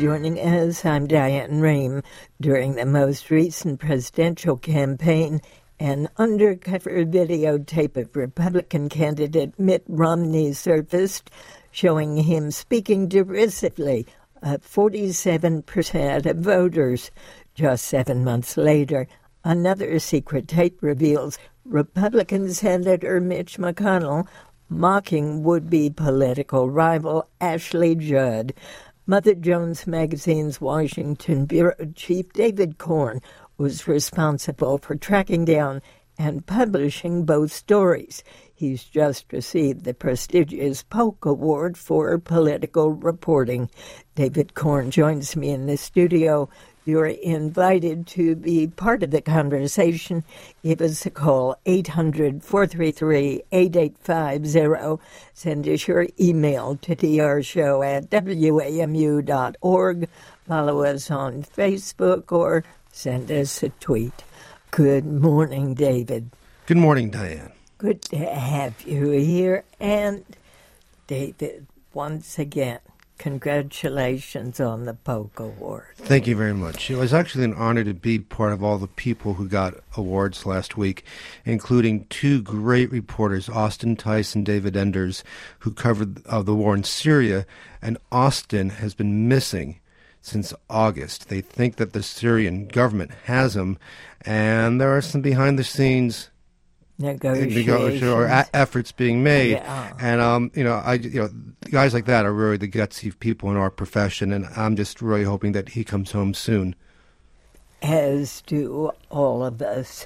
joining us. I'm Diane Rehm. During the most recent presidential campaign, an undercover videotape of Republican candidate Mitt Romney surfaced, showing him speaking derisively of 47% of voters. Just 7 months later, another secret tape reveals Republican Senator Mitch McConnell mocking would-be political rival Ashley Judd. Mother Jones Magazine's Washington bureau chief David Corn was responsible for tracking down and publishing both stories. He's just received the prestigious Polk Award for political reporting. David Corn joins me in the studio. You're invited to be part of the conversation. Give us a call, 800-433-8850. Send us your email to drshow@wamu.org. Follow us on Facebook or send us a tweet. Good morning, David. Good morning, Diane. Good to have you here. And, David, once again, congratulations on the Polk Award. Thank you very much. It was actually an honor to be part of all the people who got awards last week, including two great reporters, Austin Tice and David Enders, who covered the war in Syria. And Austin has been missing since August. They think that the Syrian government has him, and there are some behind-the-scenes efforts being made. Yeah. And guys like that are really the gutsy people in our profession, and I'm just really hoping that he comes home soon. As do all of us.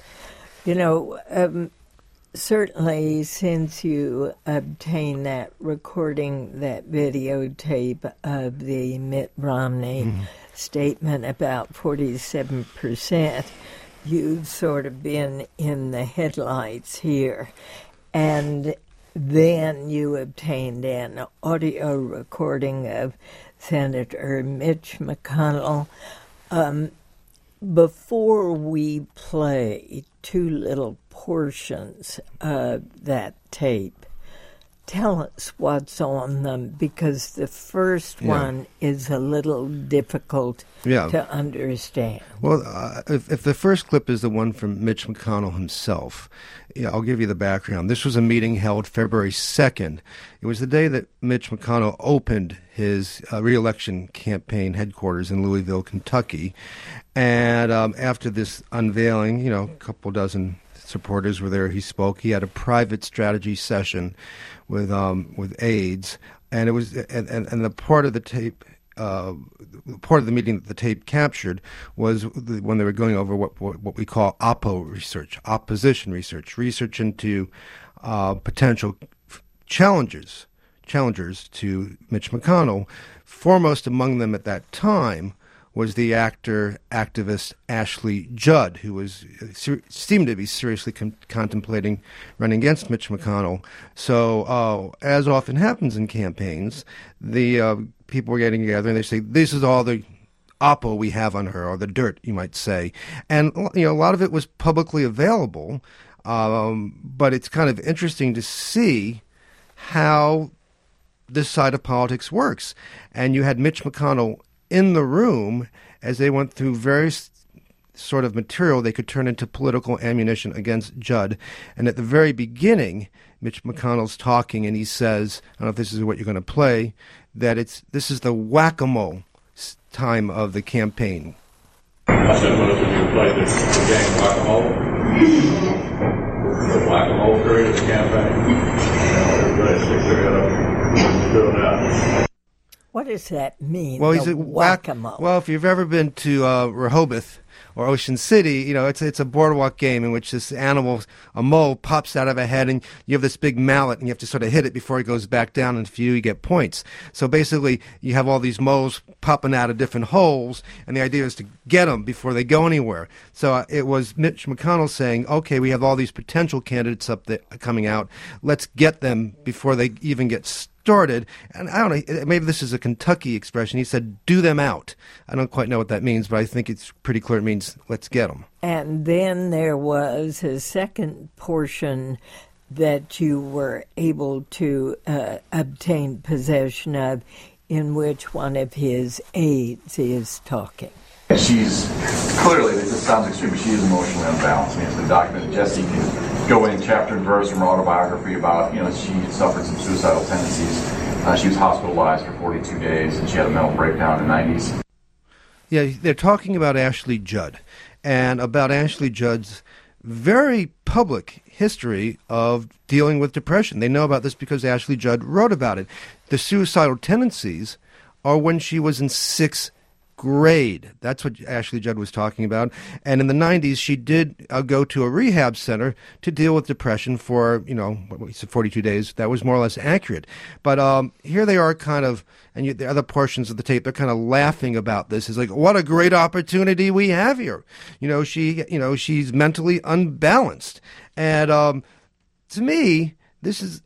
Certainly since you obtained that recording, that videotape of the Mitt Romney statement about 47%, you've sort of been in the headlights here. And then you obtained an audio recording of Senator Mitch McConnell. Before we play two little portions of that tape, tell us what's on them, because the first one is a little difficult to understand. Well, if the first clip is the one from Mitch McConnell himself, I'll give you the background. This was a meeting held February 2nd. It was the day that Mitch McConnell opened his re-election campaign headquarters in Louisville, Kentucky. And after this unveiling, a couple dozen supporters were there. He spoke. He had a private strategy session with aides, and it was and the part of the tape, part of the meeting that the tape captured was when they were going over what we call oppo research, opposition research into potential challengers to Mitch McConnell. Foremost among them at that time was the activist Ashley Judd, who seemed to be seriously contemplating running against Mitch McConnell. So, as often happens in campaigns, the people were getting together and they say, "This is all the oppo we have on her," or the dirt, you might say. And a lot of it was publicly available, but it's kind of interesting to see how this side of politics works. And you had Mitch McConnell in the room as they went through various sort of material they could turn into political ammunition against Judd. And at the very beginning, Mitch McConnell's talking, and he says, I don't know if this is what you're going to play, that this is the whack-a-mole time of the campaign. I said, what if you play this game whack-a-mole? The whack-a-mole period of the campaign. Everybody sticks their head up and do that. What does that mean? Well, he's a whack-a-mole. Well, if you've ever been to Rehoboth or Ocean City, it's a boardwalk game in which this animal, a mole, pops out of a head, and you have this big mallet, and you have to sort of hit it before it goes back down, and if you get points. So basically, you have all these moles popping out of different holes, and the idea is to get them before they go anywhere. So it was Mitch McConnell saying, okay, we have all these potential candidates up there coming out. Let's get them before they even get started. And I don't know, maybe this is a Kentucky expression. He said, do them out. I don't quite know what that means, but I think it's pretty clear it means let's get them. And then there was a second portion that you were able to obtain possession of in which one of his aides is talking. She's clearly, this sounds extreme, but she is emotionally unbalanced. I mean, it's been documented. Jesse can go in chapter and verse from her autobiography about, she suffered some suicidal tendencies. She was hospitalized for 42 days, and she had a mental breakdown in the 90s. Yeah, they're talking about Ashley Judd, and about Ashley Judd's very public history of dealing with depression. They know about this because Ashley Judd wrote about it. The suicidal tendencies are when she was in 6th grade. That's what Ashley Judd was talking about. And in the 90s, she did go to a rehab center to deal with depression for, 42 days. That was more or less accurate. But here they are kind of, and the other portions of the tape, they're kind of laughing about this. It's like, what a great opportunity we have here. She's mentally unbalanced. And to me, this is,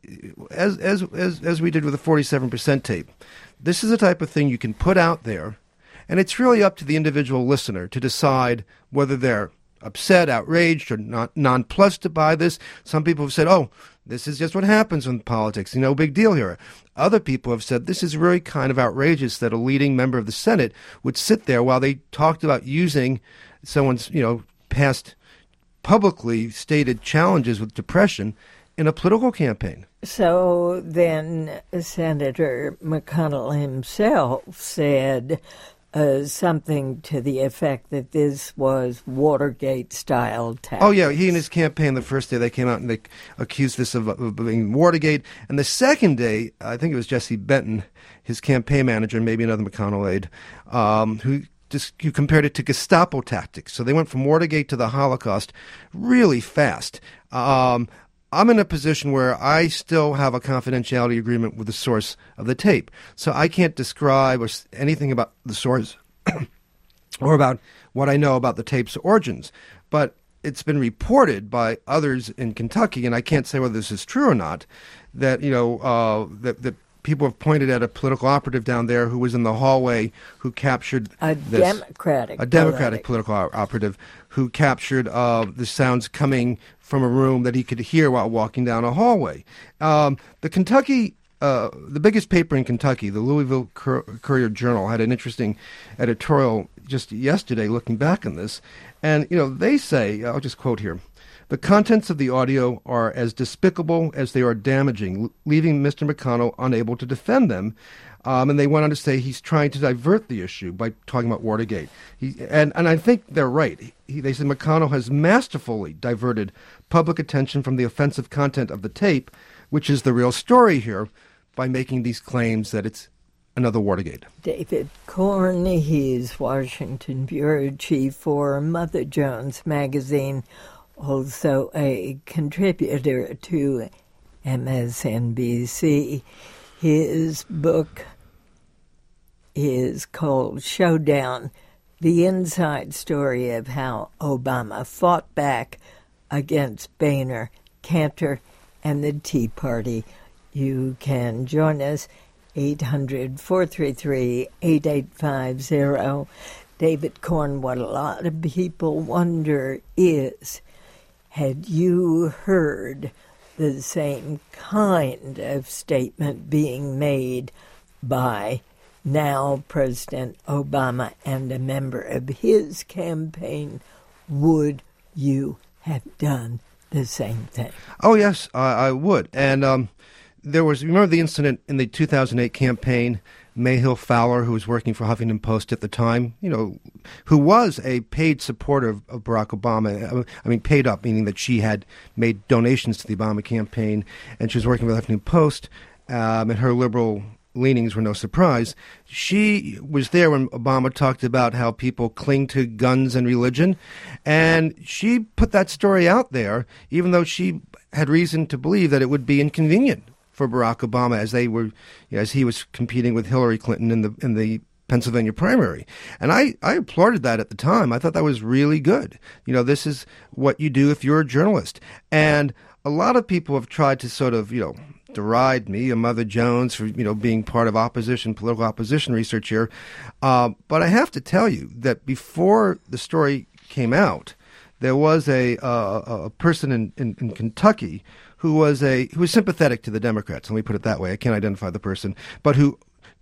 as we did with the 47% tape, this is the type of thing you can put out there. And it's really up to the individual listener to decide whether they're upset, outraged, or not nonplussed by this. Some people have said, oh, this is just what happens in politics. No big deal here. Other people have said this is really kind of outrageous that a leading member of the Senate would sit there while they talked about using someone's, past publicly stated challenges with depression in a political campaign. So then Senator McConnell himself said something to the effect that this was Watergate-style tactics. Oh, yeah. He and his campaign, the first day they came out and they accused this of being Watergate. And the second day, I think it was Jesse Benton, his campaign manager, and maybe another McConnell aide, who compared it to Gestapo tactics. So they went from Watergate to the Holocaust really fast. I'm in a position where I still have a confidentiality agreement with the source of the tape. So I can't describe anything about the source or about what I know about the tape's origins. But it's been reported by others in Kentucky, and I can't say whether this is true or not, that, that people have pointed at a political operative down there who was in the hallway who captured a Democratic political operative who captured the sounds coming from a room that he could hear while walking down a hallway. The biggest paper in Kentucky, the Louisville Courier-Journal, had an interesting editorial just yesterday looking back on this. And, they say, I'll just quote here, "The contents of the audio are as despicable as they are damaging, leaving Mr. McConnell unable to defend them." And they went on to say he's trying to divert the issue by talking about Watergate. And I think they're right. They said McConnell has masterfully diverted public attention from the offensive content of the tape, which is the real story here, by making these claims that it's another Watergate. David Corn, he's Washington bureau chief for Mother Jones magazine, also a contributor to MSNBC. His book is called Showdown, the inside story of how Obama fought back against Boehner, Cantor, and the Tea Party. You can join us, 800-433-8850. David Corn, what a lot of people wonder is, had you heard the same kind of statement being made by now President Obama and a member of his campaign? Would you have done the same thing? Oh, yes, I would. And remember the incident in the 2008 campaign, Mayhill Fowler, who was working for Huffington Post at the time, who was a paid supporter of Barack Obama. I mean, paid up, meaning that she had made donations to the Obama campaign, and she was working for the Huffington Post, and her liberal leanings were no surprise. She was there when Obama talked about how people cling to guns and religion, and she put that story out there, even though she had reason to believe that it would be inconvenient for Barack Obama as he was competing with Hillary Clinton in the Pennsylvania primary. And I applauded that at the time. I thought that was really good. This is what you do if you're a journalist. And a lot of people have tried to sort of, deride me, a Mother Jones, for, being part of political opposition research here. But I have to tell you that before the story came out, there was a person in Kentucky who was sympathetic to the Democrats. Let me put it that way. I can't identify the person, but who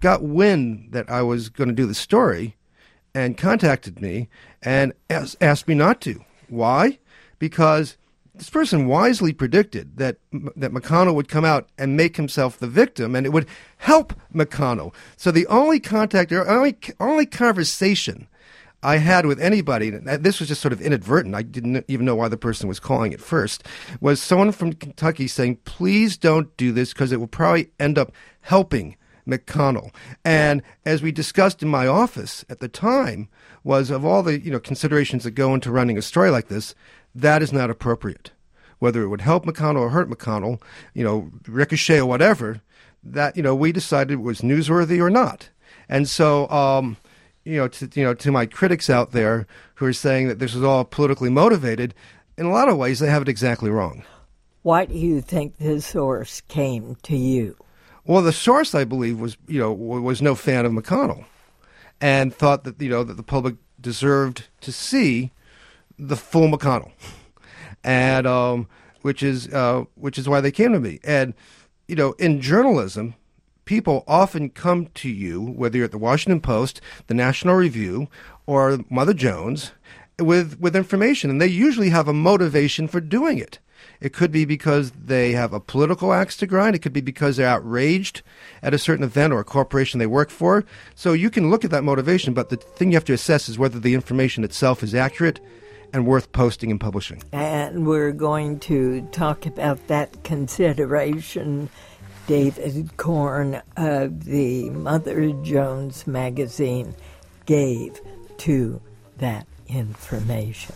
got wind that I was going to do the story and contacted me and asked me not to. Why? Because this person wisely predicted that McConnell would come out and make himself the victim, and it would help McConnell. So the only contact or only conversation I had with anybody, and this was just sort of inadvertent, I didn't even know why the person was calling at first, was someone from Kentucky saying, please don't do this because it will probably end up helping McConnell. And as we discussed in my office at the time, was of all the considerations that go into running a story like this, that is not appropriate. Whether it would help McConnell or hurt McConnell, ricochet or whatever, that we decided it was newsworthy or not. And so to my critics out there who are saying that this is all politically motivated, in a lot of ways they have it exactly wrong. Why do you think the source came to you? Well, the source, I believe, was no fan of McConnell, and thought that that the public deserved to see the full McConnell, and which is why they came to me. And in journalism, people often come to you, whether you're at the Washington Post, the National Review, or Mother Jones, with information, and they usually have a motivation for doing it. It could be because they have a political axe to grind. It could be because they're outraged at a certain event or a corporation they work for. So you can look at that motivation, but the thing you have to assess is whether the information itself is accurate and worth posting and publishing. And we're going to talk about that consideration David Korn of the Mother Jones magazine gave to that information.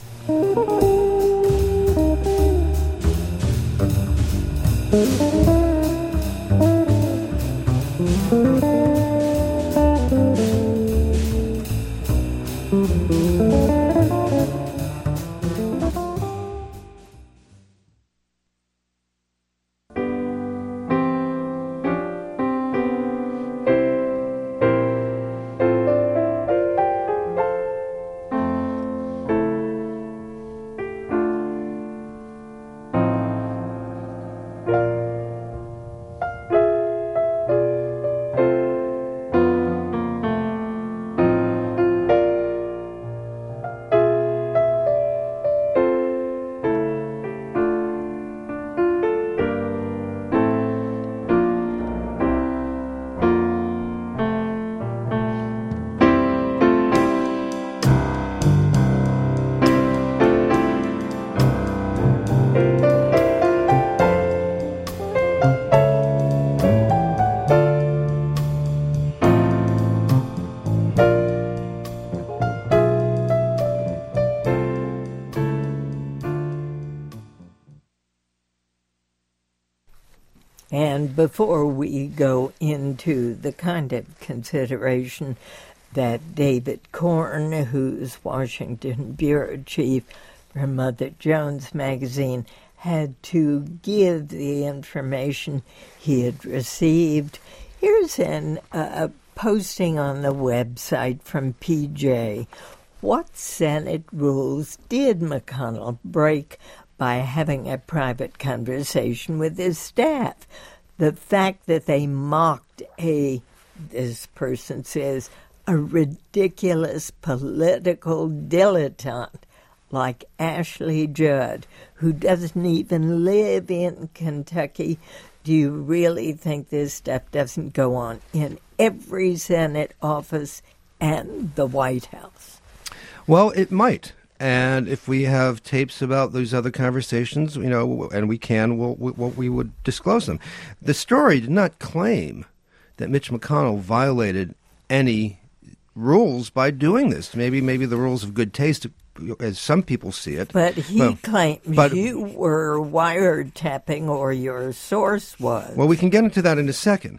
And before we go into the kind of consideration that David Korn, who's Washington bureau chief for Mother Jones magazine, had to give the information he had received, here's a posting on the website from PJ. What Senate rules did McConnell break by having a private conversation with his staff? The fact that they mocked this person says, a ridiculous political dilettante like Ashley Judd, who doesn't even live in Kentucky. Do you really think this stuff doesn't go on in every Senate office and the White House? Well, it might. And if we have tapes about those other conversations, and we can, we would disclose them. The story did not claim that Mitch McConnell violated any rules by doing this. Maybe the rules of good taste, as some people see it. But he claims you were wiretapping, or your source was. Well, we can get into that in a second.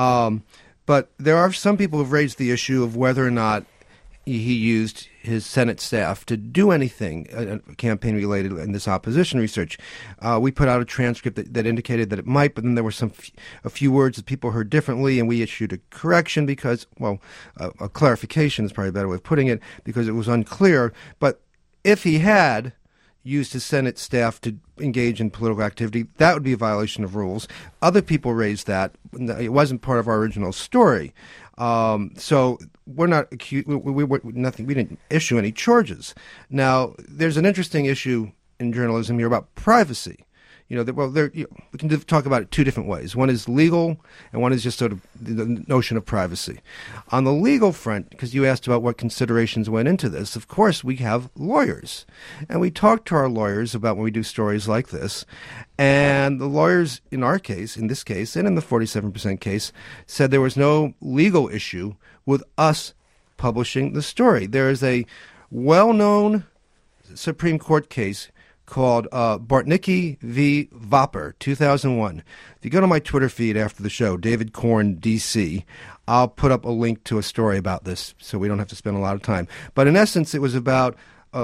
But there are some people who've raised the issue of whether or not he used his Senate staff to do anything campaign-related in this opposition research. We put out a transcript that indicated that it might, but then there were a few words that people heard differently, and we issued a correction because, a clarification is probably a better way of putting it, because it was unclear. But if he had used his Senate staff to engage in political activity, that would be a violation of rules. Other people raised that. It wasn't part of our original story. So we're not accused. We nothing. We didn't issue any charges. Now, there's an interesting issue in journalism here about privacy. We can talk about it two different ways. One is legal, and one is just sort of the notion of privacy. On the legal front, because you asked about what considerations went into this, of course, we have lawyers. And we talk to our lawyers about when we do stories like this. And the lawyers, in our case, in this case, and in the 47% case, said there was no legal issue with us publishing the story. There is a well-known Supreme Court case called Bartnicki v. Vopper, 2001. If you go to my Twitter feed after the show, David Korn, D.C., I'll put up a link to a story about this so we don't have to spend a lot of time. But in essence, it was about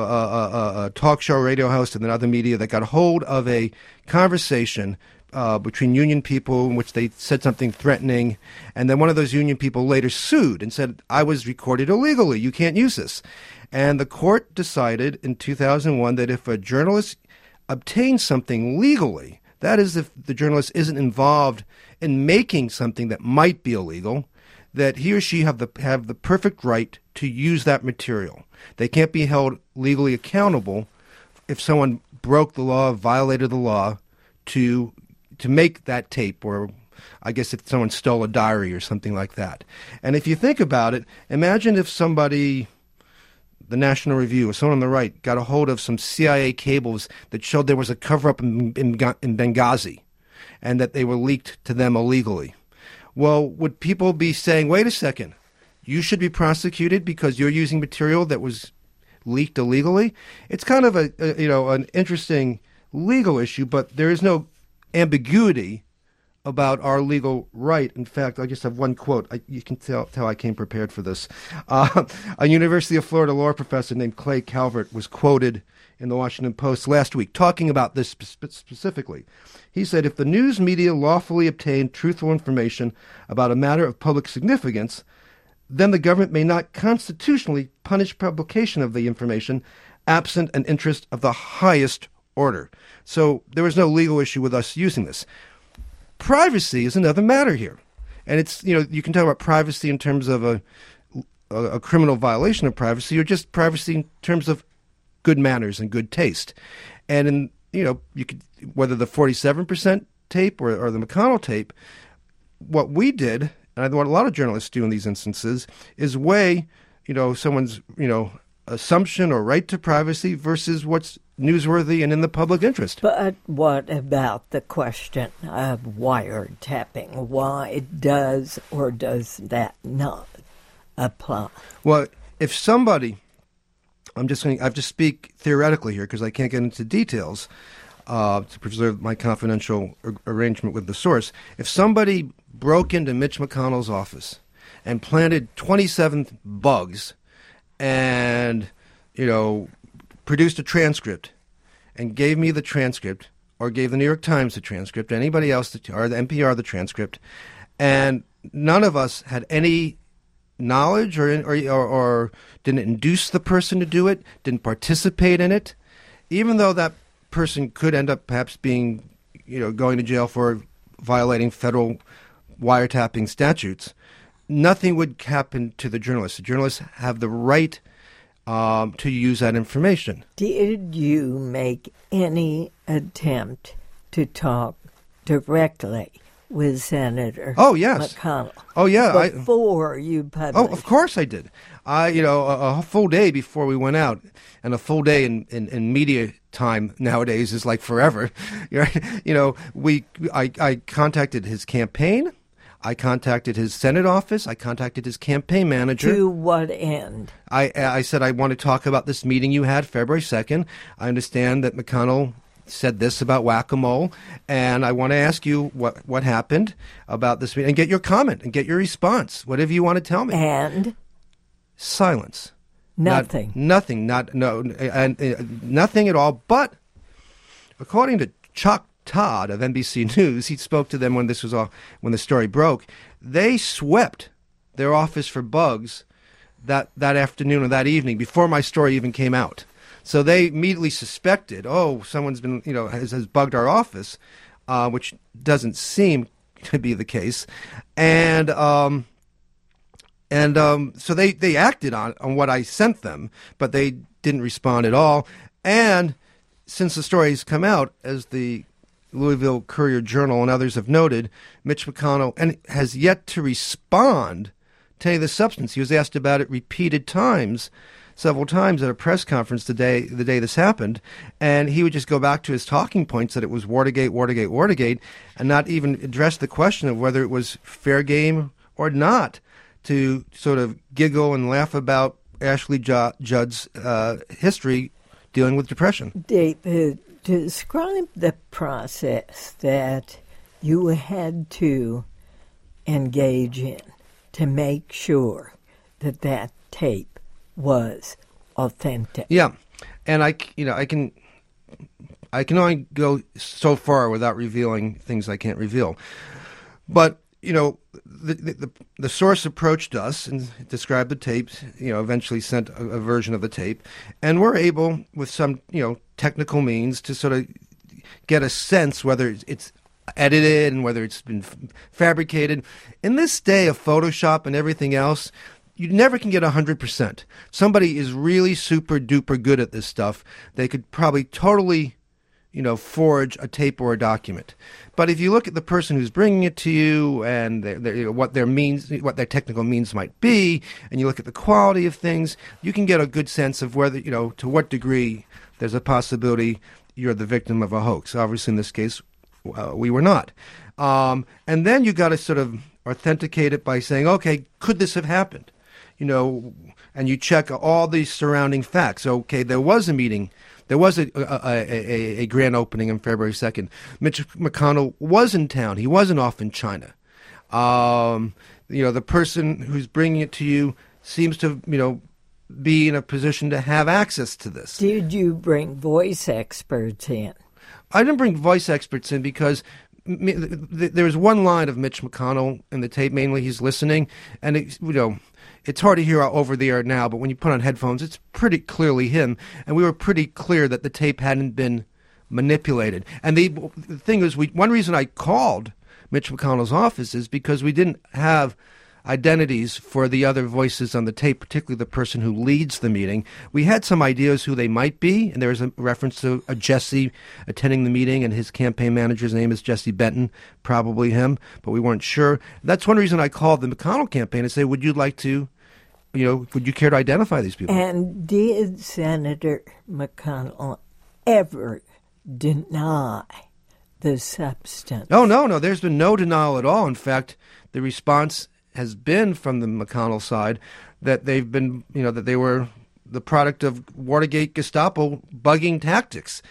a talk show radio host and then other media that got hold of a conversation between union people in which they said something threatening, and then one of those union people later sued and said, I was recorded illegally, you can't use this. And the court decided in 2001 that if a journalist obtains something legally, that is, if the journalist isn't involved in making something that might be illegal, that he or she have the perfect right to use that material. They can't be held legally accountable if someone broke the law, violated the law, to make that tape, or I guess if someone stole a diary or something like that. And if you think about it, imagine if somebody, the National Review or someone on the right, got a hold of some CIA cables that showed there was a cover-up in Benghazi and that they were leaked to them illegally. Well, would people be saying, wait a second, you should be prosecuted because you're using material that was leaked illegally? It's kind of an interesting legal issue, but there is no ambiguity about our legal right. In fact, I just have one quote. You can tell I came prepared for this. A University of Florida law professor named Clay Calvert was quoted in the Washington Post last week talking about this specifically. He said, if the news media lawfully obtained truthful information about a matter of public significance, then the government may not constitutionally punish publication of the information absent an interest of the highest order. So there was no legal issue with us using this. Privacy is another matter here. And it's, you can talk about privacy in terms of a criminal violation of privacy, or just privacy in terms of good manners and good taste. And you could, whether the 47% tape or the McConnell tape, what we did, and what a lot of journalists do in these instances, is weigh, someone's, assumption or right to privacy versus what's newsworthy and in the public interest. But what about the question of wiretapping? Why does or does that not apply? Well, if somebody, I have to speak theoretically here because I can't get into details to preserve my confidential arrangement with the source. If somebody broke into Mitch McConnell's office and planted 27 bugs and, produced a transcript and gave me the transcript, or gave the New York Times the transcript, anybody else, or the NPR the transcript, and none of us had any knowledge or didn't induce the person to do it, didn't participate in it, even though that person could end up perhaps being, going to jail for violating federal wiretapping statutes, nothing would happen to the journalists. The journalists have the right to use that information. Did you make any attempt to talk directly with Senator McConnell? Oh, yeah. Before you published? Oh, of course I did. A full day before we went out, and a full day in media time nowadays is like forever. I contacted his campaign. I contacted his Senate office. I contacted his campaign manager. To what end? I said, I want to talk about this meeting you had February 2nd. I understand that McConnell said this about whack-a-mole, and I want to ask you what happened about this meeting, and get your comment and get your response, whatever you want to tell me. And? Silence. Nothing. Nothing at all. But according to Chuck Todd of NBC News, he spoke to them when the story broke. They swept their office for bugs that afternoon or that evening before my story even came out. So they immediately suspected, someone's been, has bugged our office, which doesn't seem to be the case. And And so they acted on what I sent them, but they didn't respond at all. And since the story has come out, as the Louisville Courier-Journal and others have noted, Mitch McConnell has yet to respond to any of the substance. He was asked about it repeated times, several times at a press conference the day this happened, and he would just go back to his talking points that it was Watergate, Watergate, Watergate, and not even address the question of whether it was fair game or not, to sort of giggle and laugh about Ashley Judd's history dealing with depression. David, describe the process that you had to engage in to make sure that tape was authentic. Yeah, and I can only go so far without revealing things I can't reveal. But the source approached us and described the tapes. Eventually sent a version of the tape, and we're able, with some technical means, to sort of get a sense whether it's edited and whether it's been fabricated. In this day of Photoshop and everything else, you never can get 100%. Somebody is really super duper good at this stuff. They could probably totally, forge a tape or a document. But if you look at the person who's bringing it to you and what their technical means might be, and you look at the quality of things, you can get a good sense of whether, to what degree there's a possibility you're the victim of a hoax. Obviously, in this case, we were not. And then you got to sort of authenticate it by saying, okay, could this have happened? And you check all the surrounding facts. Okay, there was a meeting. There was a grand opening on February 2nd. Mitch McConnell was in town. He wasn't off in China. The person who's bringing it to you seems to, be in a position to have access to this. Did you bring voice experts in? I didn't bring voice experts in because there's one line of Mitch McConnell in the tape. Mainly, he's listening, and it's hard to hear over the air now, but when you put on headphones, it's pretty clearly him. And we were pretty clear that the tape hadn't been manipulated. And the thing is, one reason I called Mitch McConnell's office is because we didn't have identities for the other voices on the tape, particularly the person who leads the meeting. We had some ideas who they might be, and there was a reference to a Jesse attending the meeting, and his campaign manager's name is Jesse Benton, probably him, but we weren't sure. That's one reason I called the McConnell campaign and say, would you like to, would you care to identify these people? And did Senator McConnell ever deny the substance? Oh, no, there's been no denial at all. In fact, the response has been from the McConnell side that they've been, that they were the product of Watergate Gestapo bugging tactics,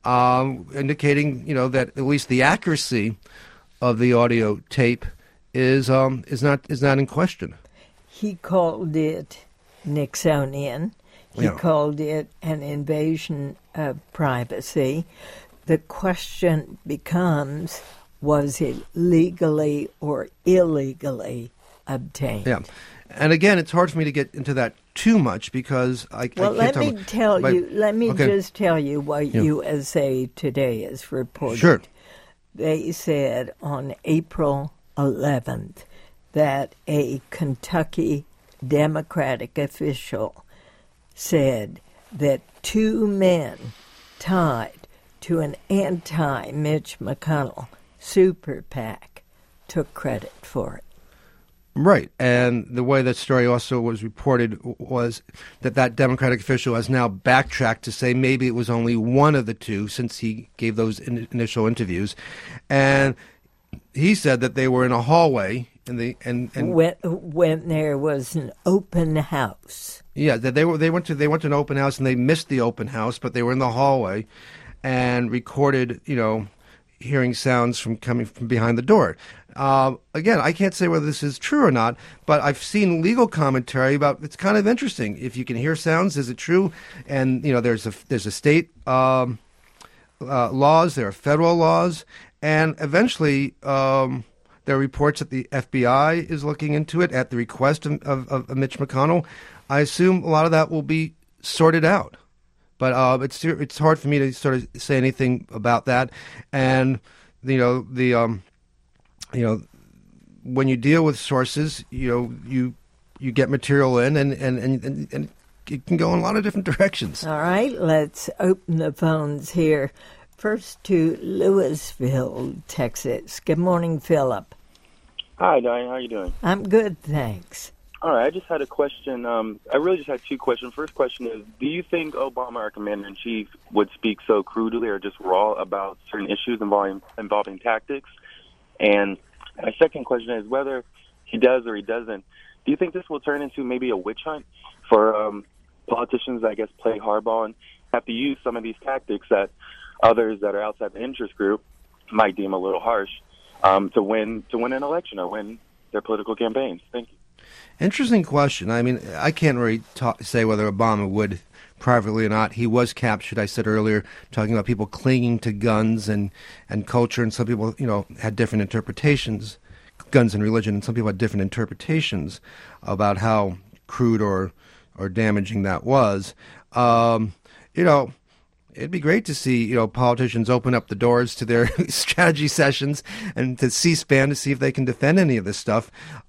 indicating, that at least the accuracy of the audio tape is not in question. He called it Nixonian. He called it an invasion of privacy. The question becomes, was it legally or illegally obtained? Yeah. And again, it's hard for me to get into that too much because I can't let me just tell you what USA Today has reported. Sure. They said on April 11th that a Kentucky Democratic official said that two men tied to an anti-Mitch McConnell super PAC took credit for it. Right. And the way that story also was reported was that Democratic official has now backtracked to say maybe it was only one of the two since he gave those initial interviews. And he said that they were in a hallway when there was an open house. Yeah, that they went to an open house and they missed the open house, but they were in the hallway and recorded, hearing sounds coming from behind the door. Again, I can't say whether this is true or not, but I've seen legal commentary about it's kind of interesting. If you can hear sounds, is it true? And there's a state laws, there are federal laws, and eventually there are reports that the FBI is looking into it at the request of Mitch McConnell. I assume a lot of that will be sorted out. But it's hard for me to sort of say anything about that. And when you deal with sources, you you get material in, and it can go in a lot of different directions. All right, let's open the phones here. First to Louisville, Texas. Good morning, Philip. Hi, Diane. How are you doing? I'm good, thanks. All right, I just had a question. I really just had two questions. First question is, do you think Obama, our commander-in-chief, would speak so crudely or just raw about certain issues involving tactics? And my second question is, whether he does or he doesn't, do you think this will turn into maybe a witch hunt for politicians that, I guess, play hardball and have to use some of these tactics that others that are outside the interest group might deem a little harsh to win an election or win their political campaigns? Thank you. Interesting question. I mean, I can't really say whether Obama would privately or not. He was captured, I said earlier, talking about people clinging to guns and culture, and some people, had different interpretations, guns and religion, and some people had different interpretations about how crude or damaging that was. It'd be great to see, politicians open up the doors to their strategy sessions and to C-SPAN to see if they can defend any of this stuff.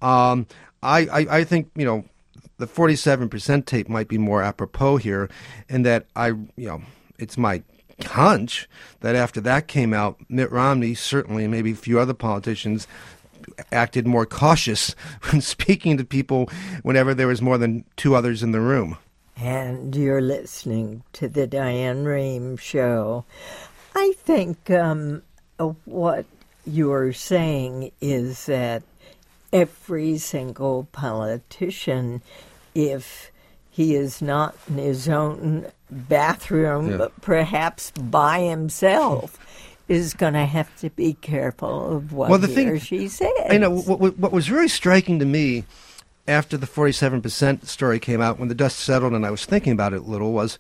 I think, the 47% tape might be more apropos here, in that it's my hunch that after that came out, Mitt Romney certainly, and maybe a few other politicians, acted more cautious when speaking to people whenever there was more than two others in the room. And you're listening to the Diane Rehm Show. I think what you're saying is that every single politician, if he is not in his own bathroom, but perhaps by himself, is going to have to be careful of what he or she says. What was very striking to me after the 47% story came out, when the dust settled and I was thinking about it a little, was,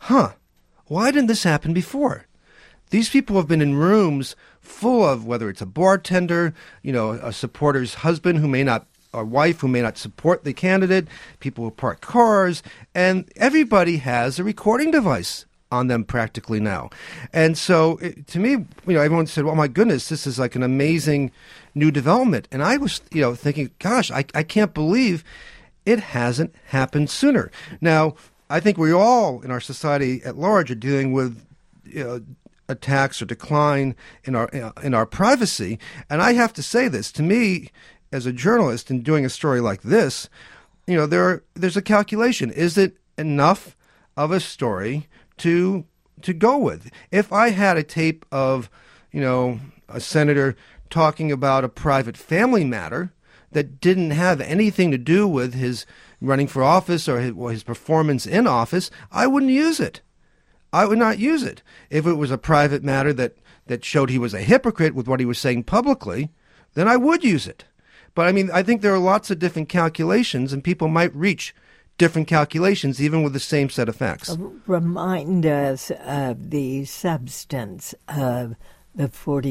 why didn't this happen before? These people have been in rooms full of, whether it's a bartender, a supporter's husband or wife who may not support the candidate, people who park cars, and everybody has a recording device on them practically now. And so, to me, everyone said, "Oh my goodness, this is like an amazing new development." And I was, thinking, gosh, I can't believe it hasn't happened sooner. Now, I think we all in our society at large are dealing with attacks or decline in our privacy. And I have to say this, to me, as a journalist in doing a story like this, there's a calculation. Is it enough of a story to go with? If I had a tape of, a senator talking about a private family matter that didn't have anything to do with his running for office or his performance in office, I wouldn't use it. I would not use it. If it was a private matter that showed he was a hypocrite with what he was saying publicly, then I would use it. But I think there are lots of different calculations, and people might reach different calculations even with the same set of facts. Remind us of the substance of the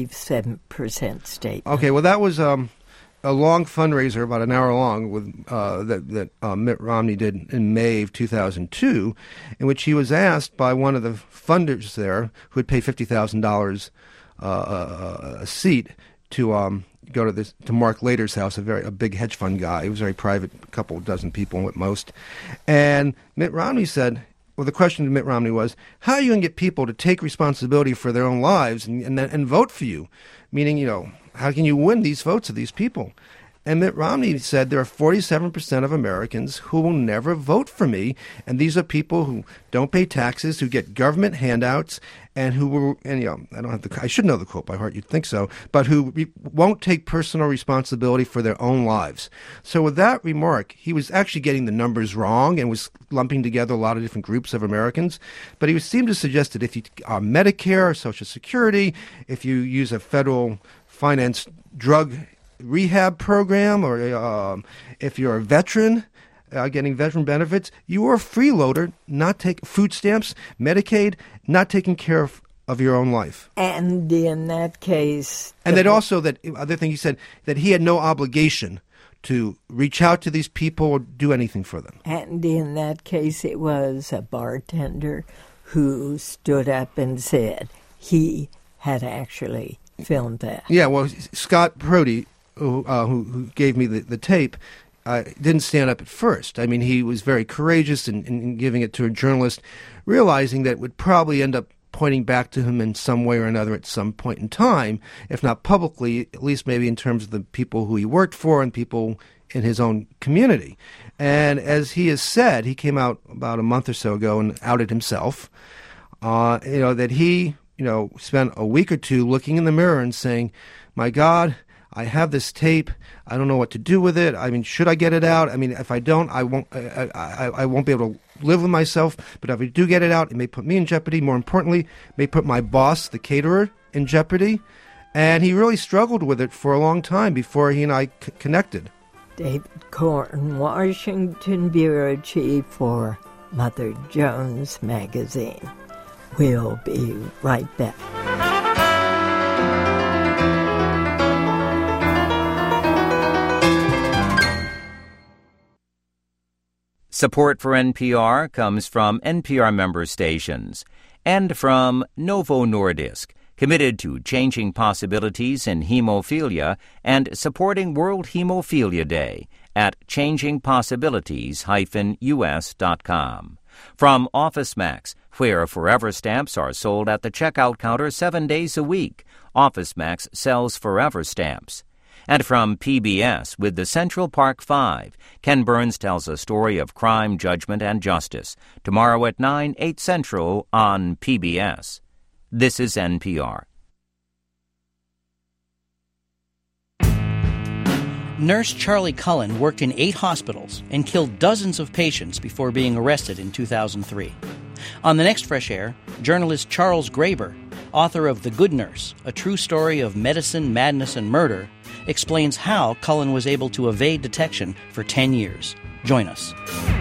47% statement. Okay, well, that was a long fundraiser, about an hour long, with that Mitt Romney did in May of 2002, in which he was asked by one of the funders there, who had paid $50,000 a seat, to go to Mark Lader's house, a big hedge fund guy. He was very private, a couple dozen people at most. And Mitt Romney said, well, the question to Mitt Romney was, how are you going to get people to take responsibility for their own lives and vote for you? Meaning, how can you win these votes of these people? And Mitt Romney said there are 47% of Americans who will never vote for me, and these are people who don't pay taxes, who get government handouts, and who will, I should know the quote by heart, you'd think so, but who won't take personal responsibility for their own lives. So with that remark, he was actually getting the numbers wrong and was lumping together a lot of different groups of Americans, but he seemed to suggest that if you are Medicare, Social Security, if you use a federal financed drug rehab program, or if you're a veteran getting veteran benefits, you are a freeloader, not take food stamps, Medicaid, not taking care of your own life. And in that case, and that also, that other thing he said, that he had no obligation to reach out to these people or do anything for them. And in that case, it was a bartender who stood up and said he had actually filmed that. Yeah, well, Scott Brody, who gave me the tape, didn't stand up at first. I mean, he was very courageous in giving it to a journalist, realizing that it would probably end up pointing back to him in some way or another at some point in time, if not publicly, at least maybe in terms of the people who he worked for and people in his own community. And as he has said, he came out about a month or so ago and outed himself, that he, spent a week or two looking in the mirror and saying, my God, I have this tape. I don't know what to do with it. I mean, should I get it out? I mean, if I don't, I won't be able to live with myself. But if I do get it out, it may put me in jeopardy. More importantly, it may put my boss, the caterer, in jeopardy. And he really struggled with it for a long time before he and I connected. David Corn, Washington Bureau Chief for Mother Jones Magazine. We'll be right back. Support for NPR comes from NPR member stations and from Novo Nordisk, committed to changing possibilities in hemophilia and supporting World Hemophilia Day at changingpossibilities-us.com. From OfficeMax, where Forever stamps are sold at the checkout counter 7 days a week. OfficeMax sells Forever stamps. And from PBS with the Central Park Five, Ken Burns tells a story of crime, judgment, and justice. Tomorrow at 9, 8 Central on PBS. This is NPR. Nurse Charlie Cullen worked in 8 hospitals and killed dozens of patients before being arrested in 2003. On the next Fresh Air, journalist Charles Graeber, author of The Good Nurse, a true story of medicine, madness, and murder, explains how Cullen was able to evade detection for 10 years. Join us.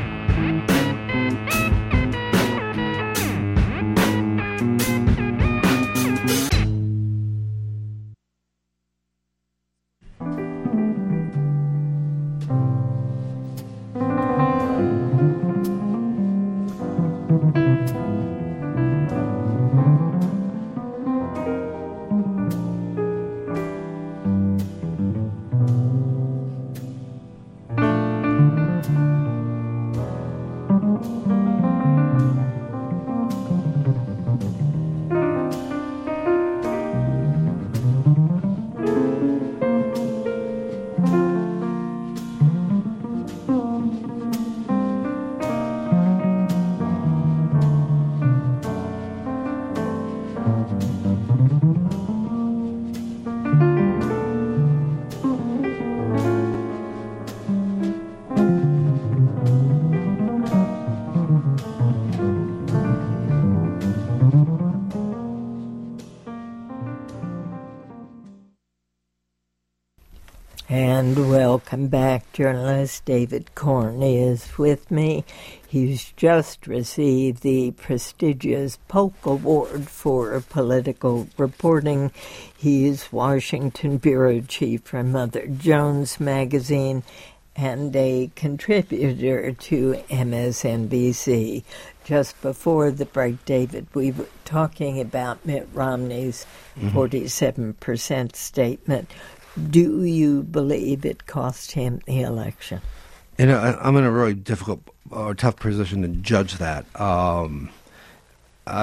And welcome back. Journalist David Corn is with me. He's just received the prestigious Polk Award for political reporting. He's Washington Bureau Chief for Mother Jones Magazine and a contributor to MSNBC. Just before the break, David, we were talking about Mitt Romney's 47% statement. Do you believe it cost him the election? I'm in a really difficult or tough position to judge that. There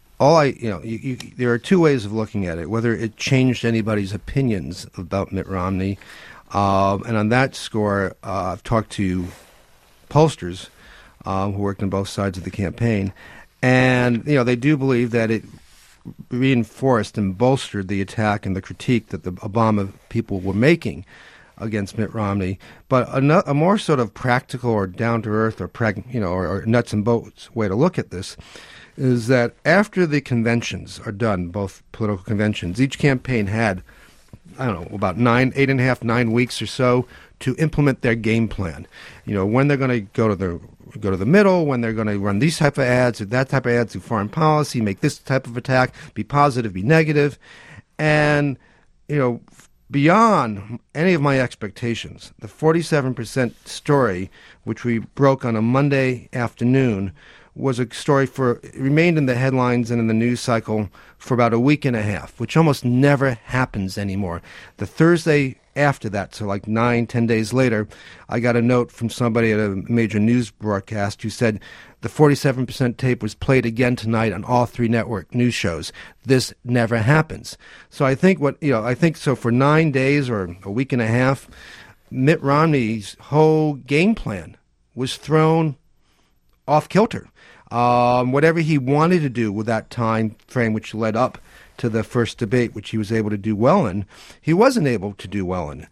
are two ways of looking at it: whether it changed anybody's opinions about Mitt Romney, and on that score, I've talked to pollsters who worked on both sides of the campaign, and they do believe that it reinforced and bolstered the attack and the critique that the Obama people were making against Mitt Romney. But a more sort of practical or down-to-earth or nuts and bolts way to look at this is that after the conventions are done, both political conventions, each campaign had, about 9 weeks or so to implement their game plan. When they're going to go to the middle, when they're going to run these type of ads or that type of ads, do foreign policy, make this type of attack, be positive, be negative. And, beyond any of my expectations, the 47% story, which we broke on a Monday afternoon, was a story it remained in the headlines and in the news cycle for about a week and a half, which almost never happens anymore. The Thursday after that, so like 9-10 days later, I got a note from somebody at a major news broadcast who said the 47% tape was played again tonight on all 3 network news shows. This never happens. So I think for 9 days or a week and a half, Mitt Romney's whole game plan was thrown off kilter. Whatever he wanted to do with that time frame, which led up to the first debate, which he was able to do well in, he wasn't able to do well in.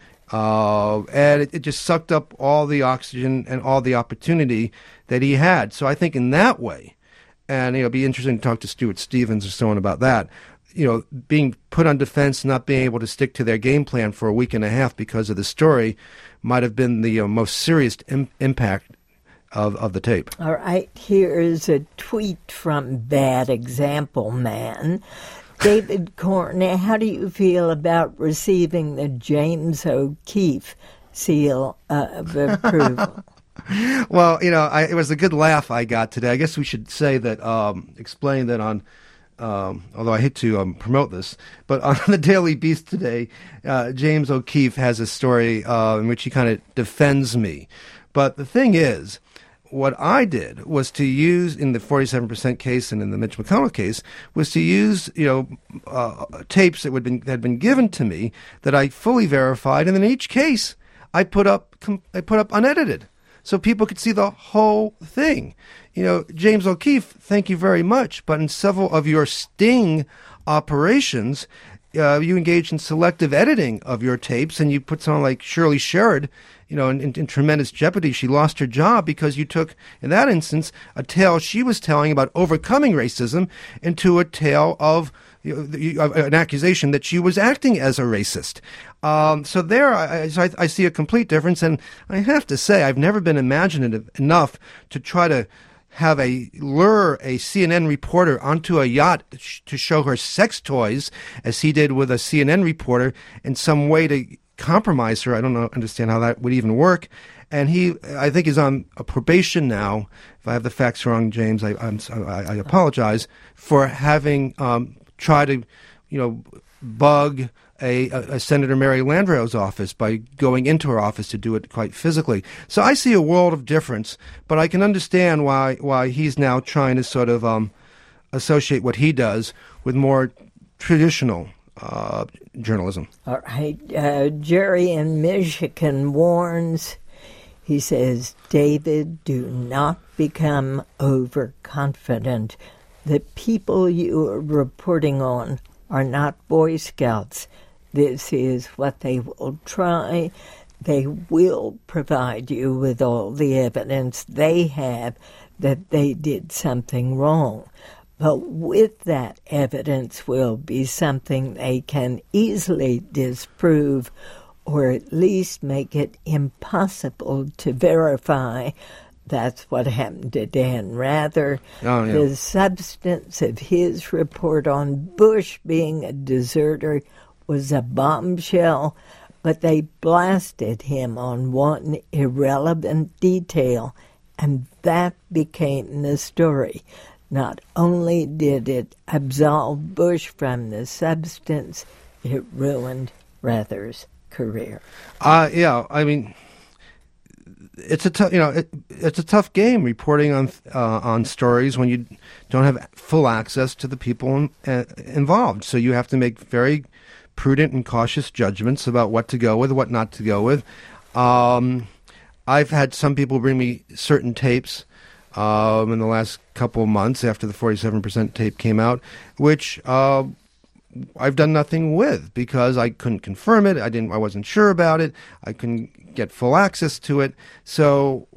And it just sucked up all the oxygen and all the opportunity that he had. So I think in that way, and it'll be interesting to talk to Stuart Stevens or so on about that, being put on defense, not being able to stick to their game plan for a week and a half because of the story might have been the most serious impact of the tape. All right, here's a tweet from Bad Example Man. David Corney, how do you feel about receiving the James O'Keefe seal of approval? Well, it was a good laugh I got today. I guess we should say that, explain that on, although I hate to promote this, but on the Daily Beast today, James O'Keefe has a story in which he kind of defends me. But the thing is, what I did was to use, in the 47% case and in the Mitch McConnell case, was to use tapes that had been given to me that I fully verified, and in each case I put up unedited, so people could see the whole thing. James O'Keefe, thank you very much, but in several of your sting operations, you engaged in selective editing of your tapes, and you put someone like Shirley Sherrod, in tremendous jeopardy. She lost her job because you took, in that instance, a tale she was telling about overcoming racism into a tale of an accusation that she was acting as a racist. So there, I see a complete difference, and I have to say, I've never been imaginative enough to try to lure a CNN reporter onto a yacht to show her sex toys, as he did with a CNN reporter, in some way to compromise her. I don't understand how that would even work. And I think, is on a probation now. If I have the facts wrong, James, I apologize for having tried to, bug a Senator Mary Landrieu's office by going into her office to do it quite physically. So I see a world of difference, but I can understand why he's now trying to sort of associate what he does with more traditional journalism. All right. Jerry in Michigan warns, he says, David, do not become overconfident. The people you are reporting on are not Boy Scouts. This is what they will try. They will provide you with all the evidence they have that they did something wrong. But with that evidence will be something they can easily disprove, or at least make it impossible to verify. That's what happened to Dan Rather. Oh, yeah. The substance of his report on Bush being a deserter was a bombshell, but they blasted him on one irrelevant detail, and that became the story. Not only did it absolve Bush from the substance, it ruined Rather's career. Yeah, I mean, it's a it's a tough game reporting on stories when you don't have full access to the people involved. So you have to make very prudent and cautious judgments about what to go with, what not to go with. I've had some people bring me certain tapes in the last couple of months after the 47% tape came out, which I've done nothing with because I couldn't confirm it. I wasn't sure about it. I couldn't get full access to it. So,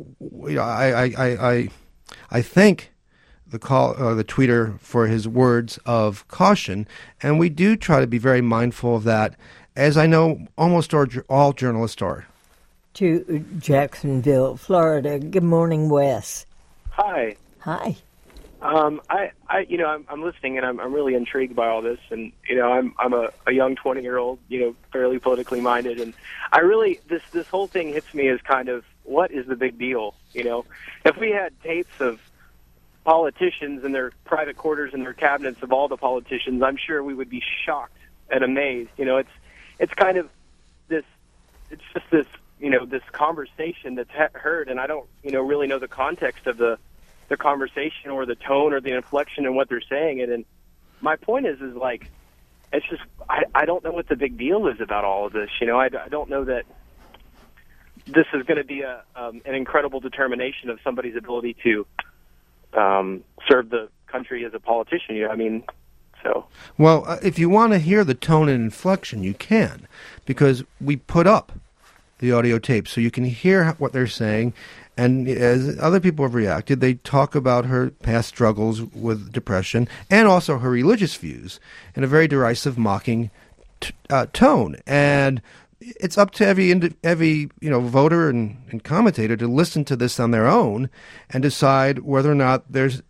I thank the tweeter for his words of caution, and we do try to be very mindful of that, as I know almost all journalists are. To Jacksonville, Florida. Good morning, Wes. Hi. Hi. I'm listening, and I'm really intrigued by all this, and I'm a young 20-year-old, fairly politically minded, and I really this whole thing hits me as kind of, what is the big deal? If we had tapes of politicians in their private quarters and their cabinets of all the politicians, I'm sure we would be shocked and amazed. You know, it's kind of this, it's just this, you know, this conversation that's heard, and I don't, you know, really know the context of the conversation or the tone or the inflection in what they're saying. And my point is like, it's just, I don't know what the big deal is about all of this. You know, I don't know that this is going to be an incredible determination of somebody's ability to serve the country as a politician. You know, I mean, so. Well, if you want to hear the tone and inflection, you can, because we put up the audio tape so you can hear what they're saying. And as other people have reacted, they talk about her past struggles with depression and also her religious views in a very derisive, mocking tone. And it's up to every voter and commentator to listen to this on their own and decide whether or not there's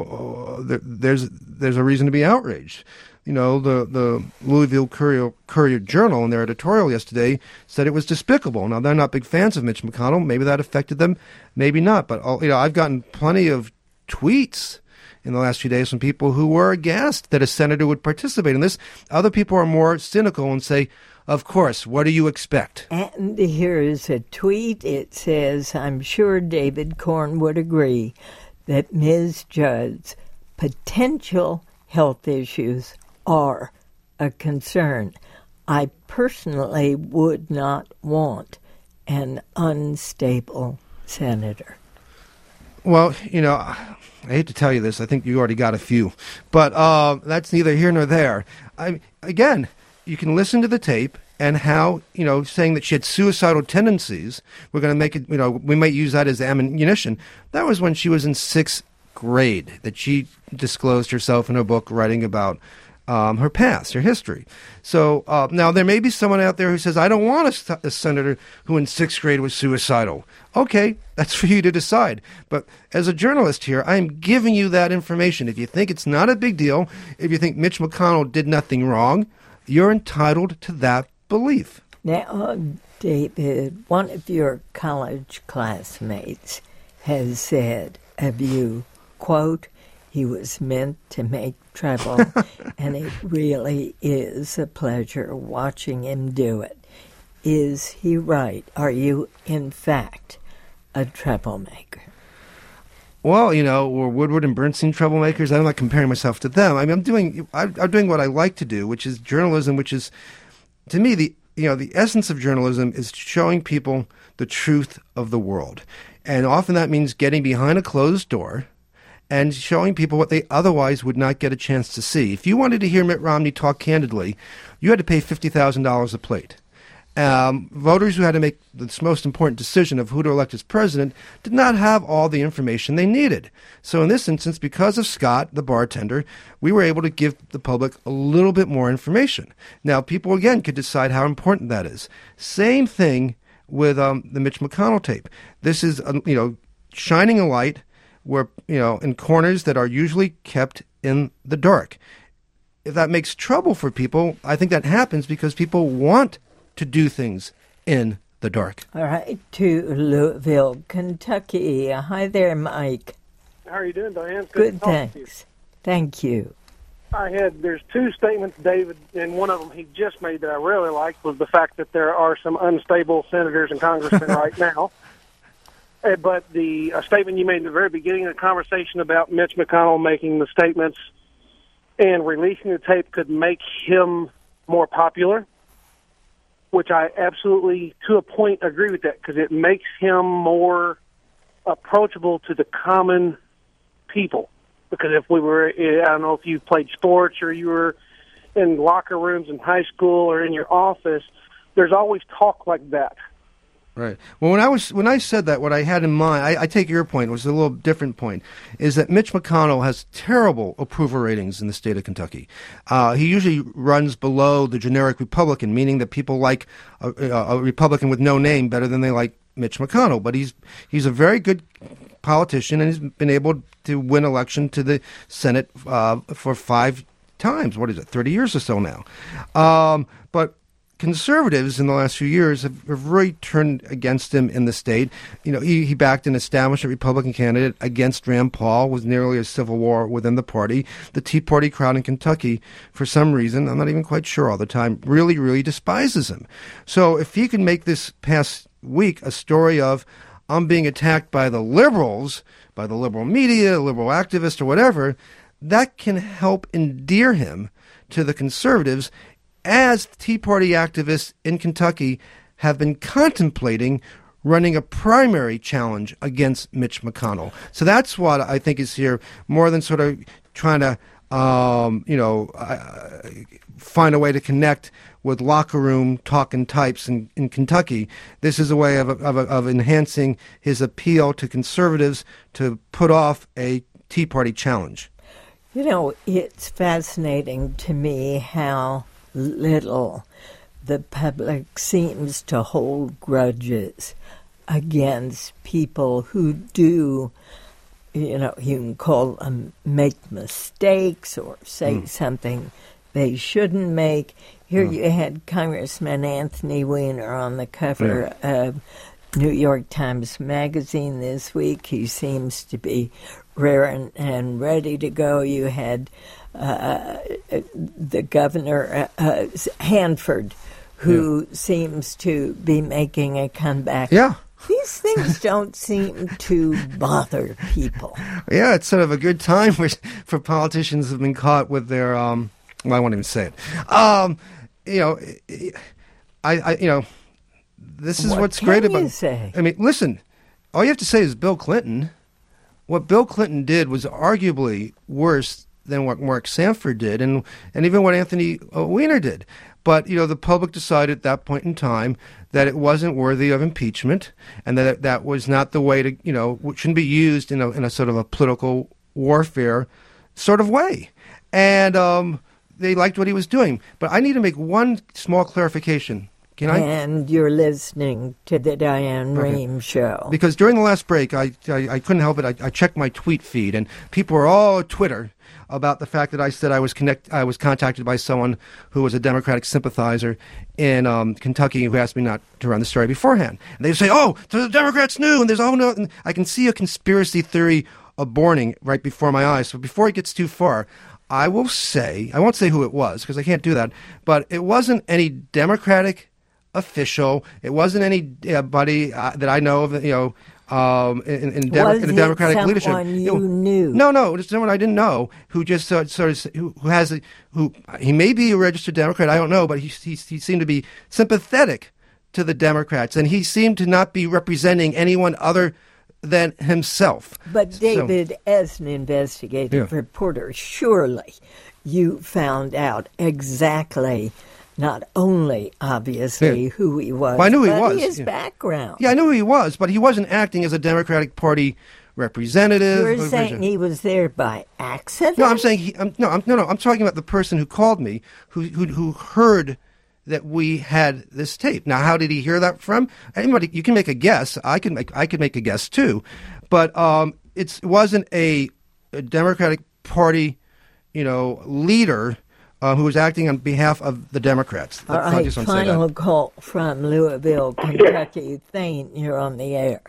a reason to be outraged. You know, the Louisville Courier Journal in their editorial yesterday said it was despicable. Now, they're not big fans of Mitch McConnell. Maybe that affected them, maybe not. But I've gotten plenty of tweets in the last few days from people who were aghast that a senator would participate in this. Other people are more cynical and say, of course, what do you expect? And here's a tweet. It says, I'm sure David Corn would agree that Ms. Judd's potential health issues are a concern. I personally would not want an unstable senator. Well, you know, I hate to tell you this. I think you already got a few. But that's neither here nor there. Again, you can listen to the tape and how, you know, saying that she had suicidal tendencies, we're going to make it, you know, we might use that as ammunition. That was when she was in 6th grade that she disclosed herself in her book writing about her past, her history. So now there may be someone out there who says, I don't want a senator who in 6th grade was suicidal. Okay, that's for you to decide. But as a journalist here, I'm giving you that information. If you think it's not a big deal, if you think Mitch McConnell did nothing wrong, you're entitled to that belief. Now, David, one of your college classmates has said of you, quote, he was meant to make trouble, and it really is a pleasure watching him do it. Is he right? Are you, in fact, a troublemaker? Well, you know, were Woodward and Bernstein troublemakers? I'm not comparing myself to them. I mean, I'm doing what I like to do, which is journalism, which is, to me, the essence of journalism is showing people the truth of the world. And often that means getting behind a closed door and showing people what they otherwise would not get a chance to see. If you wanted to hear Mitt Romney talk candidly, you had to pay $50,000 a plate. Voters who had to make this most important decision of who to elect as president did not have all the information they needed. So in this instance, because of Scott, the bartender, we were able to give the public a little bit more information. Now, people, again, could decide how important that is. Same thing with the Mitch McConnell tape. This is, shining a light where, in corners that are usually kept in the dark. If that makes trouble for people, I think that happens because people want to do things in the dark. All right, to Louisville, Kentucky. Hi there, Mike. How are you doing, Diane? Good, thanks. Thank you. There's two statements, David, and one of them he just made that I really liked was the fact that there are some unstable senators and congressmen right now. But the statement you made in the very beginning of the conversation about Mitch McConnell making the statements and releasing the tape could make him more popular, which I absolutely, to a point, agree with that, because it makes him more approachable to the common people. Because if we were, I don't know if you played sports or you were in locker rooms in high school or in your office, there's always talk like that. Right. Well, when I said that, what I had in mind, I take your point, it was a little different point, is that Mitch McConnell has terrible approval ratings in the state of Kentucky. He usually runs below the generic Republican, meaning that people like a Republican with no name better than they like Mitch McConnell. But he's a very good politician, and he's been able to win election to the Senate for 5 times. What is it, 30 years or so now? But conservatives in the last few years have really turned against him in the state. You know, he backed an establishment Republican candidate against Rand Paul, was nearly a civil war within the party. The Tea Party crowd in Kentucky, for some reason, I'm not even quite sure all the time, really, really despises him. So if he can make this past week a story of, I'm being attacked by the liberals, by the liberal media, liberal activists, or whatever, that can help endear him to the conservatives, as Tea Party activists in Kentucky have been contemplating running a primary challenge against Mitch McConnell. So that's what I think is here, more than sort of trying to, find a way to connect with locker room talking types in Kentucky. This is a way of enhancing his appeal to conservatives to put off a Tea Party challenge. You know, it's fascinating to me how little the public seems to hold grudges against people who do, you know, you can call them make mistakes or say something they shouldn't make. Here you had Congressman Anthony Weiner on the cover of New York Times Magazine this week. He seems to be rare and ready to go. You had the governor, Hanford, who seems to be making a comeback. Yeah. These things don't seem to bother people. Yeah, it's sort of a good time for politicians who have been caught with their, well, I won't even say it. This is what's great about. What can you say? I mean, listen, all you have to say is Bill Clinton. What Bill Clinton did was arguably worse than what Mark Sanford did, and even what Anthony Weiner did. But, you know, the public decided at that point in time that it wasn't worthy of impeachment, and that was not the way to, you know, shouldn't be used in a sort of a political warfare sort of way. And they liked what he was doing. But I need to make one small clarification. Can I? And you're listening to the Diane Rehm Show. Because during the last break, I couldn't help it. I checked my tweet feed, and people were all Twitter about the fact that I said I was contacted by someone who was a Democratic sympathizer in Kentucky who asked me not to run the story beforehand. And they say, "Oh, the Democrats knew," and there's no. And I can see a conspiracy theory aborting right before my eyes. So before it gets too far, I won't say who it was because I can't do that. But it wasn't any Democratic official. It wasn't anybody that I know of, you know, in the Democratic leadership. Was it someone you knew? No, it's someone I didn't know who just who he may be a registered Democrat. I don't know, but he seemed to be sympathetic to the Democrats, and he seemed to not be representing anyone other than himself. But David, as an investigative reporter, surely you found out exactly. Not only, obviously, who he was, well, I knew he but was. His background. Yeah, I knew who he was, but he wasn't acting as a Democratic Party representative. You're saying he was there by accident? No, I'm saying I'm talking about the person who called me, who heard that we had this tape. Now, how did he hear that from? Anybody? You can make a guess. I could make a guess too, but it wasn't a Democratic Party, you know, leader. Who was acting on behalf of the Democrats. All right, final call from Louisville, Kentucky. Thane, you're on the air.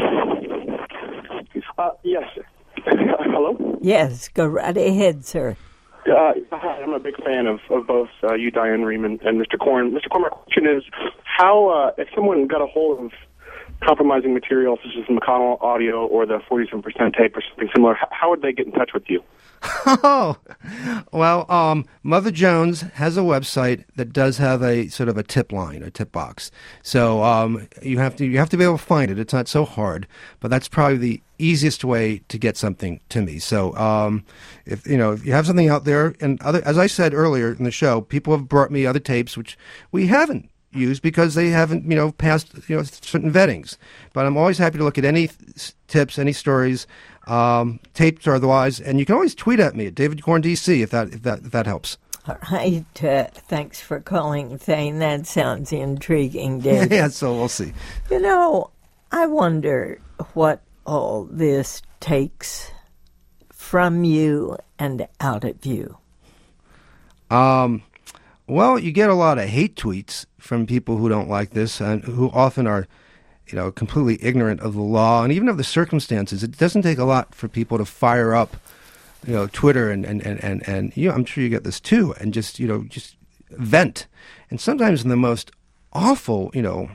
Yes. Hello? Yes, go right ahead, sir. Hi, I'm a big fan of both you, Diane Rehm, and Mr. Corn. Mr. Corn, my question is, how, if someone got a hold of compromising material such as the McConnell audio or the 47% tape or something similar, how would they get in touch with you? Oh, well, Mother Jones has a website that does have a sort of a tip line, a tip box. So you have to be able to find it. It's not so hard, but that's probably the easiest way to get something to me. So if you have something out there, and as I said earlier in the show, people have brought me other tapes which we haven't used because they haven't passed certain vettings. But I'm always happy to look at any tips, any stories. Tapes or otherwise, and you can always tweet at me at David Corn DC if that helps. All right, thanks for calling, Thane. That sounds intriguing, David. Yeah, so we'll see. I wonder what all this takes from you and out of you. Well, you get a lot of hate tweets from people who don't like this and who often are, completely ignorant of the law and even of the circumstances. It doesn't take a lot for people to fire up, Twitter and I'm sure you get this too, and just vent. And sometimes in the most awful,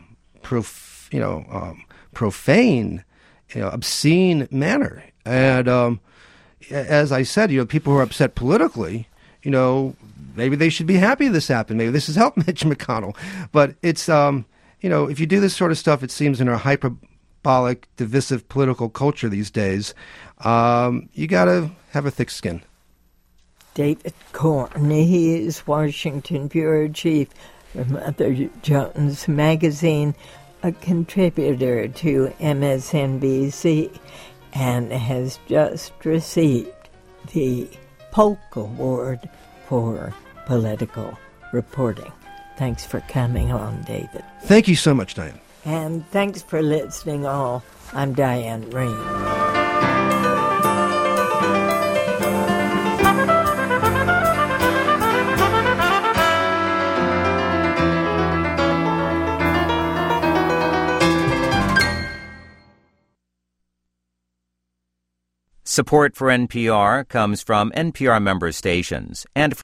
profane, obscene manner. And as I said, people who are upset politically, maybe they should be happy this happened. Maybe this has helped Mitch McConnell. But it's, if you do this sort of stuff, it seems in our hyperbolic, divisive political culture these days, you got to have a thick skin. David Corn, he is Washington Bureau Chief for Mother Jones Magazine, a contributor to MSNBC, and has just received the Polk Award for political reporting. Thanks for coming on, David. Thank you so much, Diane. And thanks for listening all. I'm Diane Rehm. Support for NPR comes from NPR member stations and